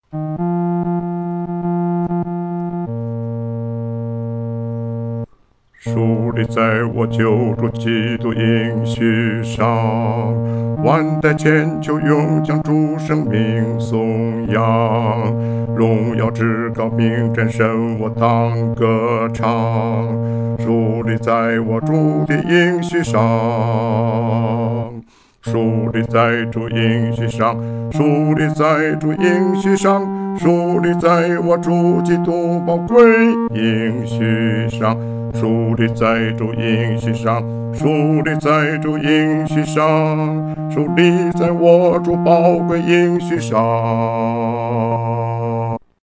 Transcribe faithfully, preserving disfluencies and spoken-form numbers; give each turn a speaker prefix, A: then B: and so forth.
A: 树立在我救主基督应许上，万代千秋永将主生命颂扬，荣耀至高名真神我当歌唱，树立在我主的应许上，树立在主应许上，树立在主应许上，树立在我主基督宝贵应许上。树立在主应许上，树立在主应许上，树立在我主宝贵应许上。